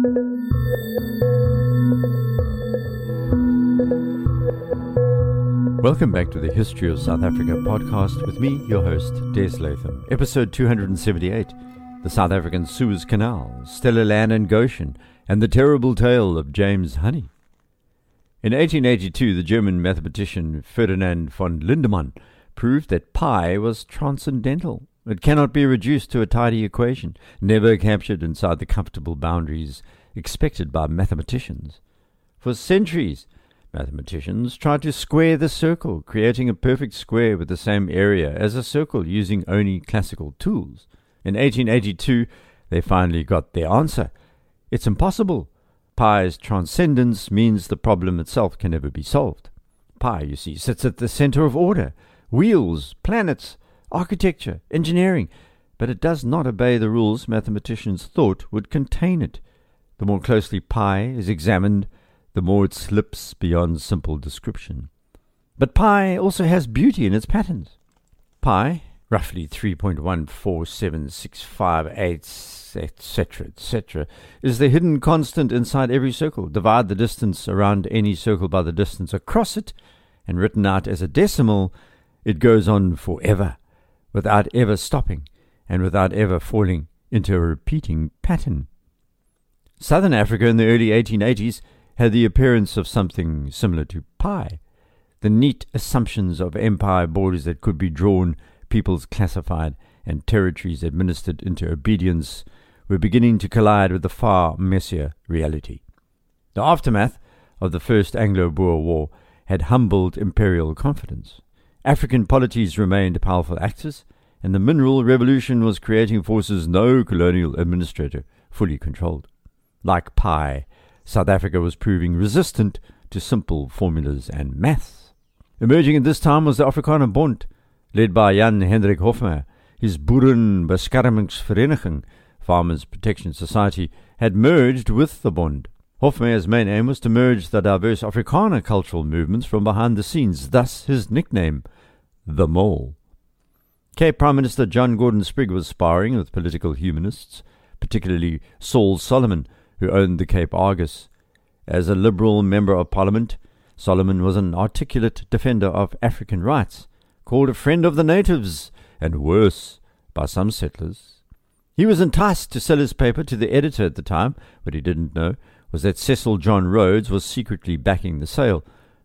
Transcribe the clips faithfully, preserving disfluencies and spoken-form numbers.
Welcome back to the History of South Africa podcast with me, your host, Des Latham. Episode two hundred seventy-eight, the South African Suez Canal, Stella Land and Goshen, and the terrible tale of James Honey. In eighteen eighty-two, the German mathematician Ferdinand von Lindemann proved that pi was transcendental. It cannot be reduced to a tidy equation, never captured inside the comfortable boundaries expected by mathematicians. For centuries, mathematicians tried to square the circle, creating a perfect square with the same area as a circle using only classical tools. In eighteen eighty-two, they finally got their answer. It's impossible. Pi's transcendence means the problem itself can never be solved. Pi, you see, sits at the center of order, wheels, planets, architecture, engineering, but it does not obey the rules mathematicians thought would contain it. The more closely pi is examined, the more it slips beyond simple description. But pi also has beauty in its patterns. Pi, roughly three point one four seven six five eight, et cetera, et cetera, is the hidden constant inside every circle. Divide the distance around any circle by the distance across it, and written out as a decimal, it goes on forever, without ever stopping, and without ever falling into a repeating pattern. Southern Africa in the early eighteen eighties had the appearance of something similar to pi. The neat assumptions of empire borders that could be drawn, peoples classified, and territories administered into obedience were beginning to collide with the far messier reality. The aftermath of the First Anglo-Boer War had humbled imperial confidence. African polities remained powerful actors, and the mineral revolution was creating forces no colonial administrator fully controlled. Like pi, South Africa was proving resistant to simple formulas and maths. Emerging at this time was the Afrikaner Bond, led by Jan Hendrik Hofmeyr. His Boerenbeskermingsvereniging, Farmers Protection Society, had merged with the Bond. Hofmeyr's main aim was to merge the diverse Afrikaner cultural movements from behind the scenes, thus his nickname, the Mole. Cape Prime Minister John Gordon Sprigg was sparring with political humanists, particularly Saul Solomon, who owned the Cape Argus. As a Liberal Member of Parliament, Solomon was an articulate defender of African rights, called a friend of the natives, and worse, by some settlers. He was enticed to sell his paper to the editor at the time. What he didn't know was that Cecil John Rhodes was secretly backing the sale.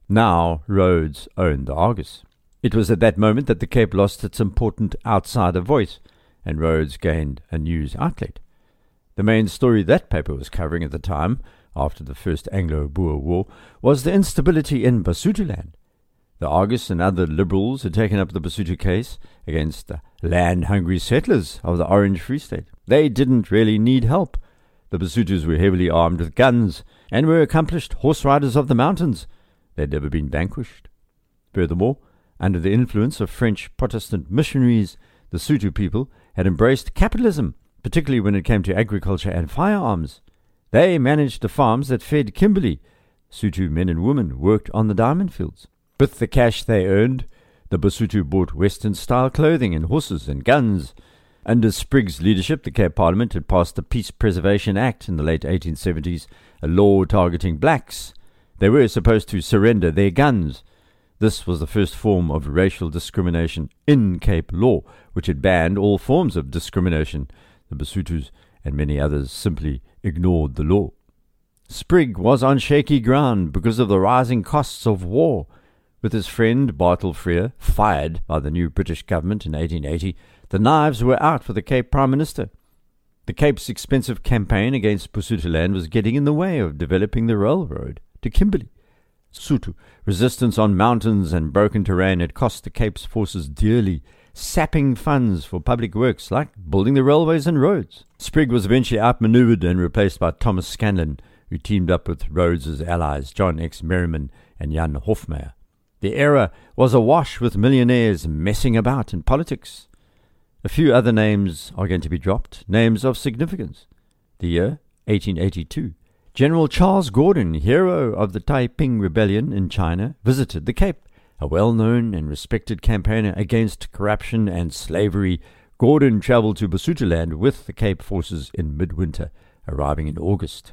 Now Rhodes owned the Argus. It was at that moment that the Cape lost its important outsider voice, and Rhodes gained a news outlet. The main story that paper was covering at the time, after the First Anglo-Boer War, was the instability in Basutoland. The Argus and other liberals had taken up the Basotho case against the land-hungry settlers of the Orange Free State. They didn't really need help. The Basothos were heavily armed with guns and were accomplished horse riders of the mountains. They'd never been vanquished. Furthermore, under the influence of French Protestant missionaries, the Sotho people had embraced capitalism, particularly when it came to agriculture and firearms. They managed the farms that fed Kimberley. Sotho men and women worked on the diamond fields. With the cash they earned, the Basotho bought Western-style clothing and horses and guns. Under Sprigg's leadership, the Cape Parliament had passed the Peace Preservation Act in the late eighteen seventies, a law targeting blacks. They were supposed to surrender their guns. This was the first form of racial discrimination in Cape law, which had banned all forms of discrimination. The Basothos and many others simply ignored the law. Sprigg was on shaky ground because of the rising costs of war. With his friend Bartle Frere fired by the new British government in eighteen eighty, the knives were out for the Cape Prime Minister. The Cape's expensive campaign against Basutoland was getting in the way of developing the railroad to Kimberley. Sotho resistance on mountains and broken terrain had cost the Cape's forces dearly, sapping funds for public works like building the railways and roads. Sprigg was eventually outmaneuvered and replaced by Thomas Scanlon, who teamed up with Rhodes's allies John X. Merriman and Jan Hofmeyr. The era was awash with millionaires messing about in politics. A few other names are going to be dropped, names of significance. The year, eighteen eighty-two. General Charles Gordon, hero of the Taiping Rebellion in China, visited the Cape. A well-known and respected campaigner against corruption and slavery, Gordon travelled to Basutoland with the Cape forces in midwinter, arriving in August.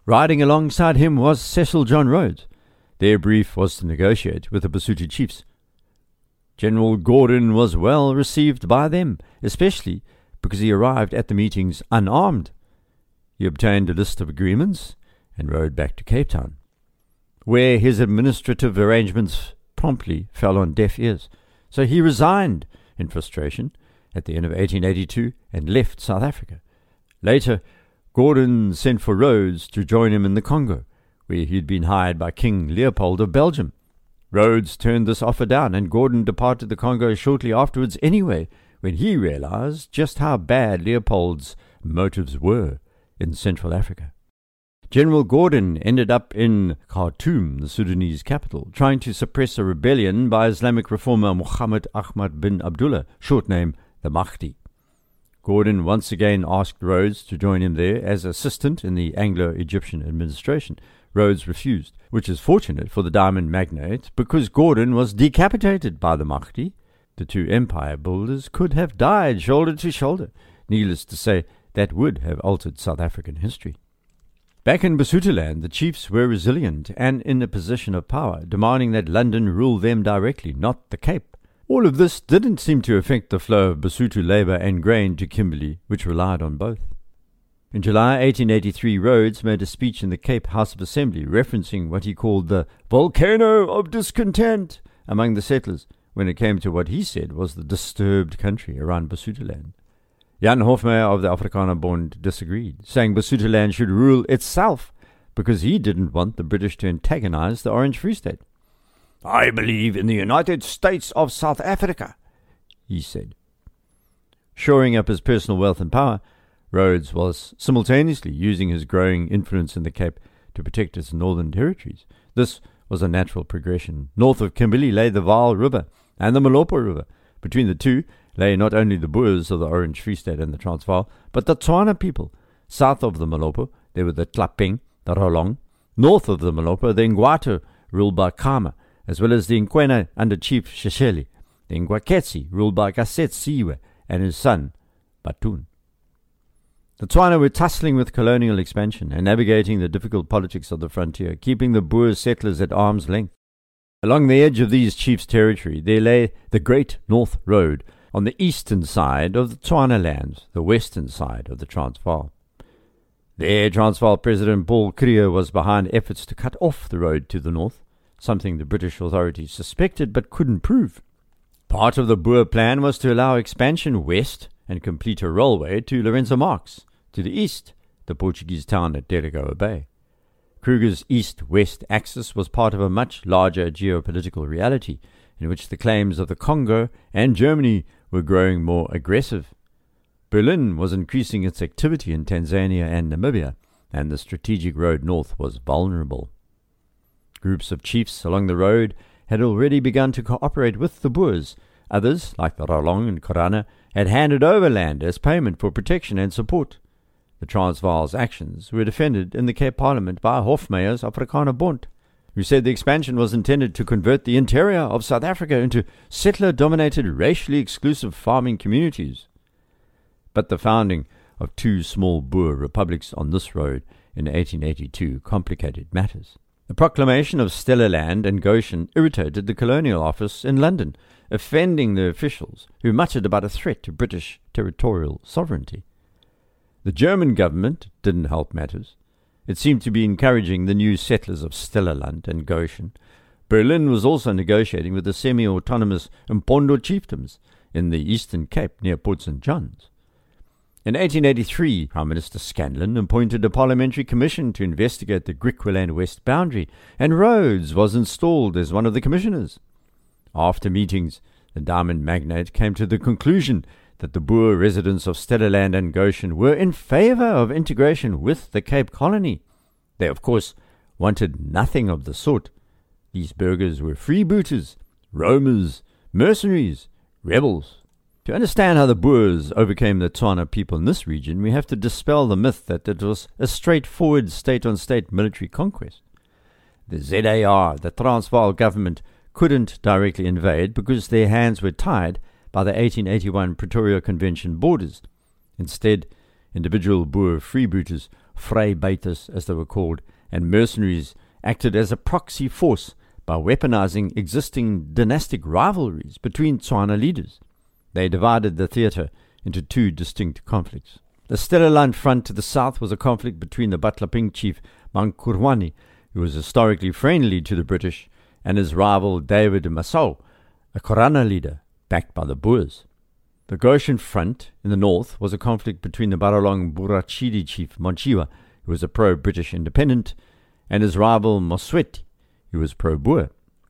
Riding alongside him was Cecil John Rhodes. Their brief was to negotiate with the Basotho chiefs. General Gordon was well received by them, especially because he arrived at the meetings unarmed. He obtained a list of agreements and rode back to Cape Town, where his administrative arrangements promptly fell on deaf ears. So he resigned in frustration at the end of eighteen eighty-two and left South Africa. Later, Gordon sent for Rhodes to join him in the Congo, where he had been hired by King Leopold of Belgium. Rhodes turned this offer down, and Gordon departed the Congo shortly afterwards anyway, when he realized just how bad Leopold's motives were in Central Africa. General Gordon ended up in Khartoum, the Sudanese capital, trying to suppress a rebellion by Islamic reformer Muhammad Ahmad bin Abdullah, short name the Mahdi. Gordon once again asked Rhodes to join him there as assistant in the Anglo-Egyptian administration. Rhodes refused, which is fortunate for the diamond magnate because Gordon was decapitated by the Mahdi. The two empire builders could have died shoulder to shoulder. Needless to say, that would have altered South African history. Back in Basotholand, the chiefs were resilient and in a position of power, demanding that London rule them directly, not the Cape. All of this didn't seem to affect the flow of Basotho labour and grain to Kimberley, which relied on both. In July eighteen eighty-three, Rhodes made a speech in the Cape House of Assembly referencing what he called the volcano of discontent among the settlers when it came to what he said was the disturbed country around Basotholand. Jan Hofmeyr of the Afrikaner Bond disagreed, saying Basotholand should rule itself because he didn't want the British to antagonize the Orange Free State. "I believe in the United States of South Africa," he said. Shoring up his personal wealth and power, Rhodes was simultaneously using his growing influence in the Cape to protect its northern territories. This was a natural progression. North of Kimberley lay the Vaal River and the Malopo River. Between the two lay not only the Boers of the Orange Free State and the Transvaal, but the Tswana people. South of the Malopo, there were the Tlapeng, the Rolong. North of the Malopo, the Ngwatu, ruled by Khama, as well as the Nkwena under Chief Sheshele, the Ngwaketsi, ruled by Kasetsiwe and his son, Batun. The Tswana were tussling with colonial expansion and navigating the difficult politics of the frontier, keeping the Boer settlers at arm's length. Along the edge of these chiefs' territory, there lay the Great North Road, on the eastern side of the Tswana lands, the western side of the Transvaal. There, Transvaal President Paul Kruger was behind efforts to cut off the road to the north, something the British authorities suspected but couldn't prove. Part of the Boer plan was to allow expansion west and complete a railway to Lorenzo Marques, to the east, the Portuguese town at Delagoa Bay. Kruger's east-west axis was part of a much larger geopolitical reality in which the claims of the Congo and Germany were growing more aggressive. Berlin was increasing its activity in Tanzania and Namibia, and the strategic road north was vulnerable. Groups of chiefs along the road had already begun to cooperate with the Boers. Others, like the Rolong and Korana, had handed over land as payment for protection and support. The Transvaal's actions were defended in the Cape Parliament by Hofmeyr's Afrikaner Bond, who said the expansion was intended to convert the interior of South Africa into settler-dominated, racially exclusive farming communities. But the founding of two small Boer republics on this road in eighteen eighty-two complicated matters. The proclamation of Stellaland and Goshen irritated the Colonial Office in London, offending the officials who muttered about a threat to British territorial sovereignty. The German government didn't help matters. It seemed to be encouraging the new settlers of Stellaland and Goshen. Berlin was also negotiating with the semi-autonomous Mpondo chiefdoms in the Eastern Cape near Port Saint John's. In eighteen eighty-three, Prime Minister Scanlon appointed a parliamentary commission to investigate the Griqualand West boundary, and Rhodes was installed as one of the commissioners. After meetings, the diamond magnate came to the conclusion that the Boer residents of Stellaland and Goshen were in favour of integration with the Cape Colony. They, of course, wanted nothing of the sort. These burghers were freebooters, roamers, mercenaries, rebels. To understand how the Boers overcame the Tswana people in this region, we have to dispel the myth that it was a straightforward state-on-state military conquest. The Z A R, the Transvaal government, couldn't directly invade because their hands were tied by the eighteen eighty-one Pretoria Convention borders. Instead, individual Boer freebooters vrybuiters as they were called, and mercenaries acted as a proxy force by weaponizing existing dynastic rivalries between Tswana leaders. They divided the theatre into two distinct conflicts. The Stellaland front to the south was a conflict between the Batlaping chief Mankurwani, who was historically friendly to the British, and his rival David Massaw, a Korana leader backed by the Boers. The Goshen front in the north was a conflict between the Baralong Burachidi chief Monchiwa, who was a pro-British independent, and his rival Mosweti, who was pro-Boer.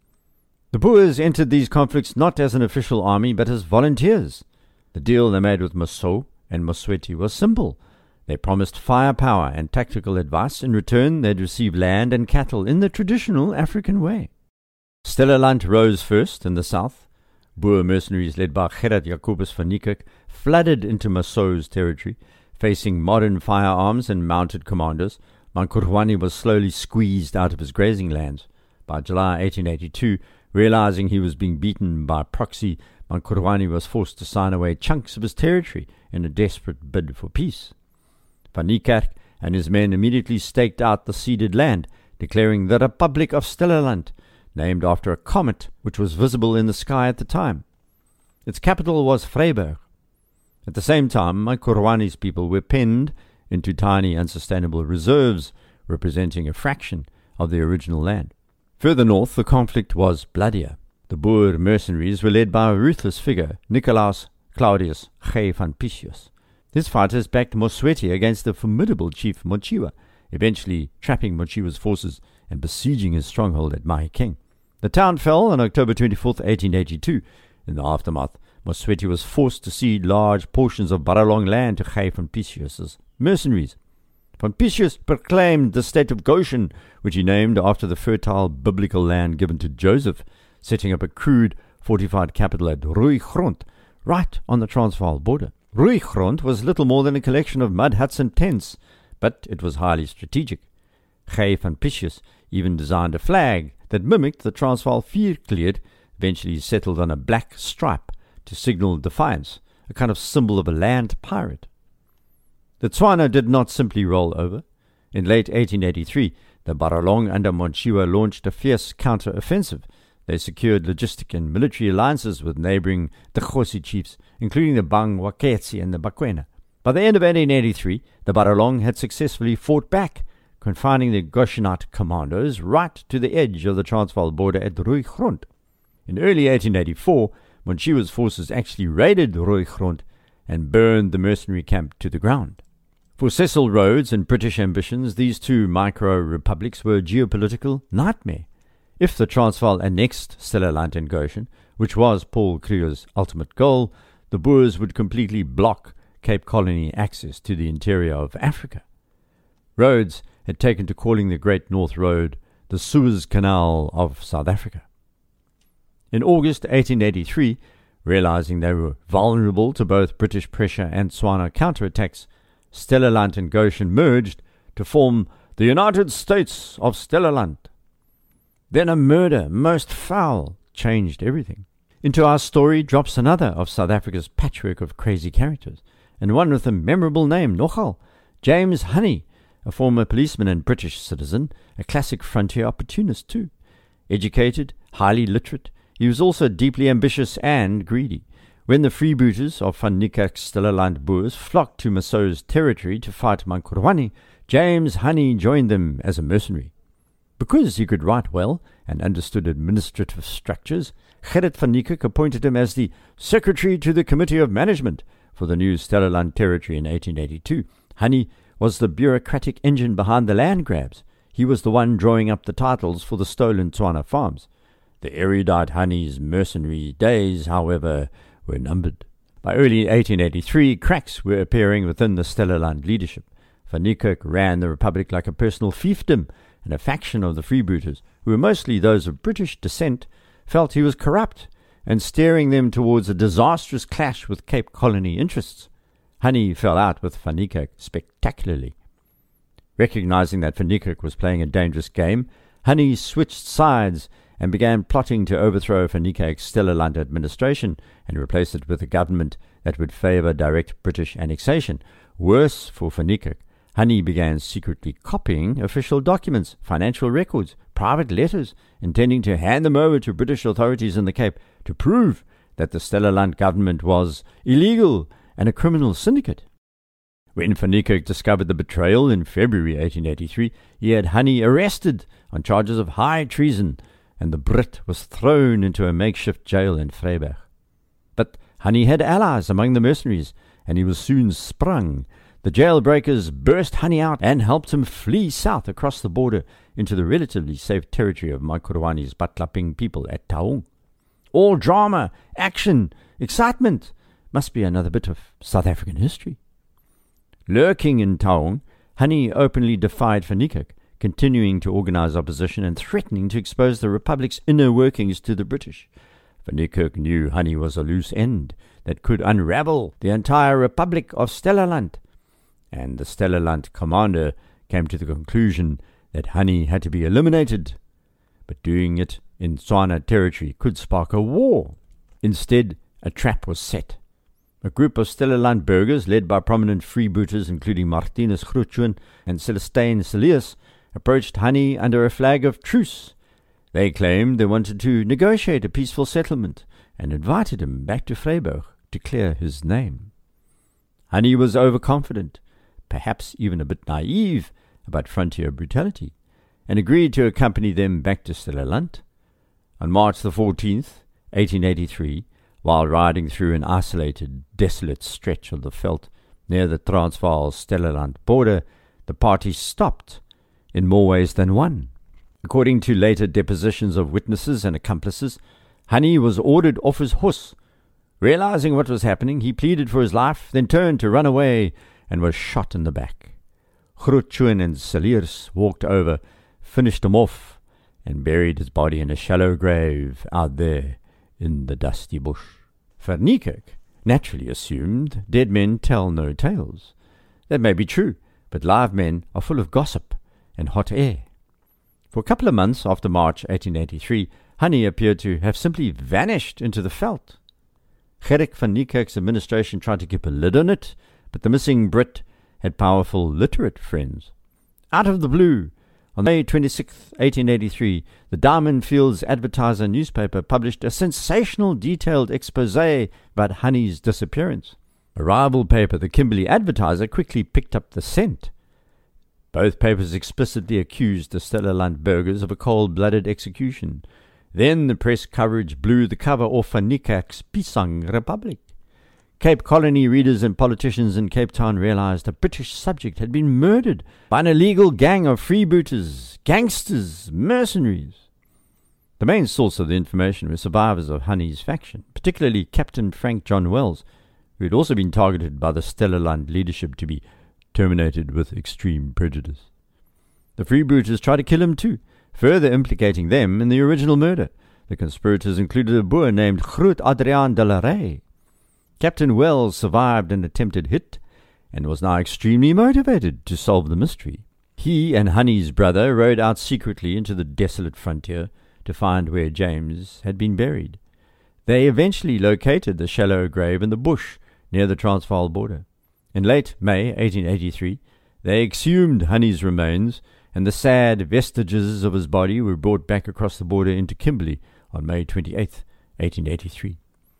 The Boers entered these conflicts not as an official army, but as volunteers. The deal they made with Massaw and Mosweti was simple. They promised firepower and tactical advice. In return, they'd receive land and cattle in the traditional African way. Stellaland rose first in the south. Boer mercenaries led by Gerard Jacobus van Niekerk flooded into Massaw's territory, facing modern firearms and mounted commandos. Mankurwani was slowly squeezed out of his grazing lands. By July eighteen eighty-two, realizing he was being beaten by proxy, Mankurwani was forced to sign away chunks of his territory in a desperate bid for peace. Van Niekerk and his men immediately staked out the ceded land, declaring the Republic of Stellaland, named after a comet which was visible in the sky at the time. Its capital was Vryburg. At the same time, Mankurwani's people were penned into tiny unsustainable reserves, representing a fraction of the original land. Further north, the conflict was bloodier. The Boer mercenaries were led by a ruthless figure, Nicolaus Claudius G. van Pisius. His fighters backed Mosweti against the formidable chief Monchiwa, eventually trapping Monchiwa's forces and besieging his stronghold at Mahikeng. The town fell on October twenty-fourth, eighteen eighty-two. In the aftermath, Mosweti was forced to cede large portions of Baralong land to G. van Pisius's mercenaries. Van Pisius proclaimed the state of Goshen, which he named after the fertile biblical land given to Joseph, setting up a crude fortified capital at Rooigrond, right on the Transvaal border. Rooigrond was little more than a collection of mud huts and tents, but it was highly strategic. G. van Pisius even designed a flag that mimicked the Transvaal vierkleed, eventually settled on a black stripe to signal defiance, a kind of symbol of a land pirate. The Tswana did not simply roll over. In late eighteen eighty-three, the Baralong under Monchiwa launched a fierce counter-offensive. They secured logistic and military alliances with neighboring Dikgosi chiefs, including the Bang, Waketsi, and the Bakwena. By the end of eighteen eighty-three, the Baralong had successfully fought back, confining the Goshenite commandos right to the edge of the Transvaal border at Rooigrond. In early eighteen eighty-four, Monchiwa's forces actually raided Rooigrond and burned the mercenary camp to the ground. For Cecil Rhodes and British ambitions, these two micro-republics were a geopolitical nightmare. If the Transvaal annexed Stellaland and Goshen, which was Paul Kruger's ultimate goal, the Boers would completely block Cape Colony access to the interior of Africa. Rhodes had taken to calling the Great North Road the Suez Canal of South Africa. In August eighteen eighty-three, realizing they were vulnerable to both British pressure and Tswana counterattacks, Stellaland and Goshen merged to form the United States of Stellaland. Then a murder, most foul, changed everything. Into our story drops another of South Africa's patchwork of crazy characters, and one with a memorable name, nogal, James Honey, a former policeman and British citizen, a classic frontier opportunist too. Educated, highly literate, he was also deeply ambitious and greedy. When the freebooters of Van Niekerk's Stellaland Boers flocked to Massaw's territory to fight Mankurwani, James Honey joined them as a mercenary. Because he could write well and understood administrative structures, Gerrit van Niekerk appointed him as the Secretary to the Committee of Management for the new Stellaland territory in eighteen eighty-two. Honey was the bureaucratic engine behind the land grabs. He was the one drawing up the titles for the stolen Tswana farms. The erudite Honey's mercenary days, however, were numbered. By early eighteen eighty-three, cracks were appearing within the Stellaland leadership. Van Niekerk ran the Republic like a personal fiefdom, and a faction of the freebooters, who were mostly those of British descent, felt he was corrupt and steering them towards a disastrous clash with Cape Colony interests. Honey fell out with Van Niekerk spectacularly. Recognizing that Van Niekerk was playing a dangerous game, Honey switched sides and began plotting to overthrow Van Niekerk's Stellaland administration and replace it with a government that would favor direct British annexation. Worse for Van Niekerk, Honey began secretly copying official documents, financial records, private letters, intending to hand them over to British authorities in the Cape to prove that the Stellaland government was illegal and a criminal syndicate. When Van Niekerk discovered the betrayal in February eighteen eighty-three, he had Honey arrested on charges of high treason, and the Brit was thrown into a makeshift jail in Vryburg. But Honey had allies among the mercenaries, and he was soon sprung. The jailbreakers burst Honey out and helped him flee south across the border into the relatively safe territory of Makurwani's Batlaping people at Taung. All drama, action, excitement must be another bit of South African history. Lurking in Taung, Honey openly defied Van Niekerk, continuing to organize opposition and threatening to expose the Republic's inner workings to the British. Van Niekerk knew Honey was a loose end that could unravel the entire Republic of Stellaland, and the Stellaland commander came to the conclusion that Honey had to be eliminated, but doing it in Tswana territory could spark a war. Instead, a trap was set. A group of Stellaland burghers, led by prominent freebooters including Martinus Grootjoen and Celestine Cilliers, approached Honey under a flag of truce. They claimed they wanted to negotiate a peaceful settlement and invited him back to Vryburg to clear his name. Honey was overconfident, perhaps even a bit naive about frontier brutality, and agreed to accompany them back to Stellaland. On March the fourteenth, eighteen eighty-three, while riding through an isolated, desolate stretch of the veld near the Transvaal-Stellaland border, the party stopped in more ways than one. According to later depositions of witnesses and accomplices, Honey was ordered off his horse. Realizing what was happening, he pleaded for his life, then turned to run away and was shot in the back. Grootjoen and Cilliers walked over, finished him off, and buried his body in a shallow grave out there in the dusty bush. Van Niekerk naturally assumed dead men tell no tales. That may be true, but live men are full of gossip and hot air. For a couple of months after March eighteen eighty-three, Honey appeared to have simply vanished into the veld. Gerrit van Niekerk's administration tried to keep a lid on it, but the missing Brit had powerful literate friends. Out of the blue, on May twenty-sixth, eighteen eighty-three, the Diamond Fields Advertiser newspaper published a sensational detailed exposé about Honey's disappearance. A rival paper, the Kimberley Advertiser, quickly picked up the scent. Both papers explicitly accused the Stellaland burghers of a cold-blooded execution. Then the press coverage blew the cover off Van Niekerk's Pisang Republic. Cape Colony readers and politicians in Cape Town realized a British subject had been murdered by an illegal gang of freebooters, gangsters, mercenaries. The main source of the information were survivors of Honey's faction, particularly Captain Frank John Wells, who had also been targeted by the Stellaland leadership to be terminated with extreme prejudice. The freebooters tried to kill him too, further implicating them in the original murder. The conspirators included a Boer named Groot Adriaan de la Rey. Captain Wells survived an attempted hit and was now extremely motivated to solve the mystery. He and Honey's brother rode out secretly into the desolate frontier to find where James had been buried. They eventually located the shallow grave in the bush near the Transvaal border. In late May eighteen eighty-three, they exhumed Honey's remains, and the sad vestiges of his body were brought back across the border into Kimberley on May twenty-eighth, eighteen eighty-three.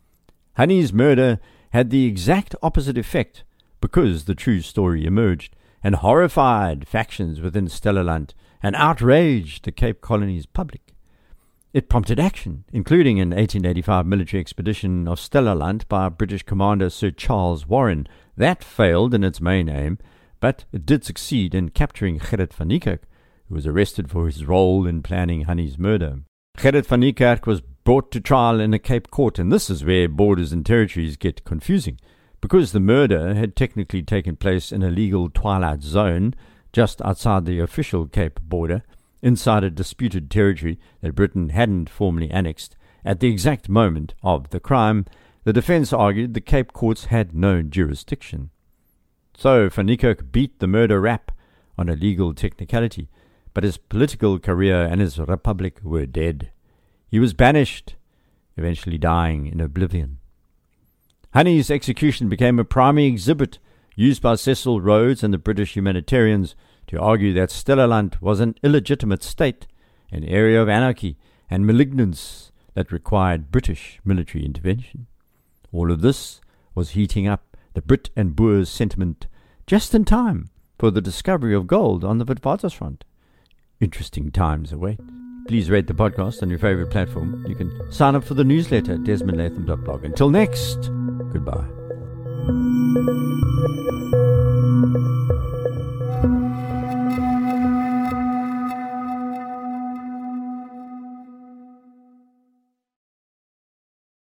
Honey's murder had the exact opposite effect because the true story emerged and horrified factions within Stellaland and outraged the Cape Colony's public. It prompted action, including an eighteen eighty-five military expedition of Stellaland by British commander Sir Charles Warren. That failed in its main aim, but it did succeed in capturing Gerrit van Niekerk, who was arrested for his role in planning Honey's murder. Gerrit van Niekerk was brought to trial in a Cape court, and this is where borders and territories get confusing. Because the murder had technically taken place in a legal twilight zone just outside the official Cape border, inside a disputed territory that Britain hadn't formally annexed, at the exact moment of the crime, the defence argued the Cape courts had no jurisdiction. So Van Niekerk beat the murder rap on a legal technicality, but his political career and his republic were dead. He was banished, eventually dying in oblivion. Honey's execution became a primary exhibit used by Cecil Rhodes and the British humanitarians to argue that Stellaland was an illegitimate state, an area of anarchy and malignance that required British military intervention. All of this was heating up the Brit and Boers sentiment just in time for the discovery of gold on the Witwatersrand. Interesting times await. Please rate the podcast on your favorite platform. You can sign up for the newsletter at desmond latham dot blog. Until next, goodbye.